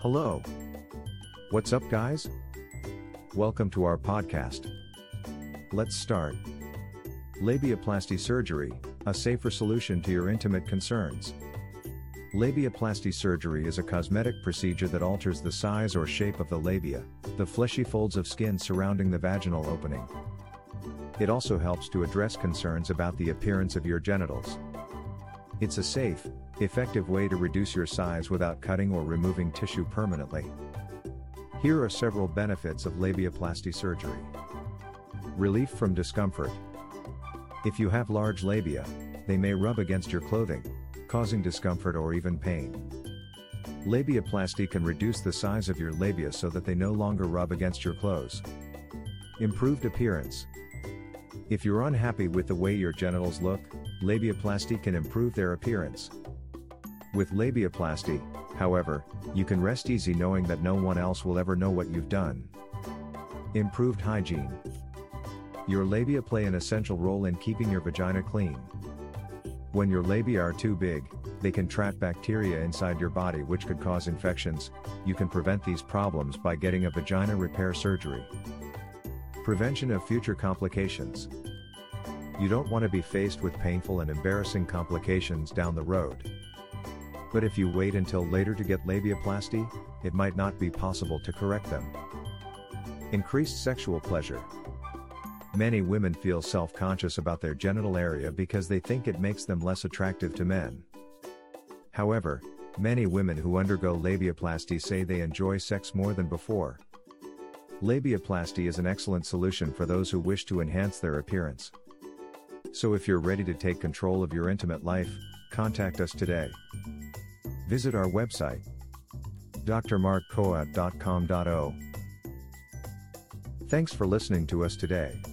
Hello. What's up, guys? Welcome to our podcast. Let's start. Labiaplasty surgery, a safer solution to your intimate concerns. Labiaplasty surgery is a cosmetic procedure that alters the size or shape of the labia, the fleshy folds of skin surrounding the vaginal opening. It also helps to address concerns about the appearance of your genitals. It's a safe, effective way to reduce your size without cutting or removing tissue permanently. Here are several benefits of labiaplasty surgery. Relief from discomfort. If you have large labia, they may rub against your clothing, causing discomfort or even pain. Labiaplasty can reduce the size of your labia so that they no longer rub against your clothes. Improved appearance. If you're unhappy with the way your genitals look, labiaplasty can improve their appearance. With labiaplasty, however, you can rest easy knowing that no one else will ever know what you've done. Improved hygiene. Your labia play an essential role in keeping your vagina clean. When your labia are too big, they can trap bacteria inside your body which could cause infections. You can prevent these problems by getting a vagina repair surgery. Prevention of future complications. You don't want to be faced with painful and embarrassing complications down the road. But if you wait until later to get labiaplasty, it might not be possible to correct them. Increased sexual pleasure. Many women feel self-conscious about their genital area because they think it makes them less attractive to men. However, many women who undergo labiaplasty say they enjoy sex more than before. Labiaplasty is an excellent solution for those who wish to enhance their appearance. So if you're ready to take control of your intimate life, contact us today. Visit our website, drmarkcoat.com.au. Thanks for listening to us today.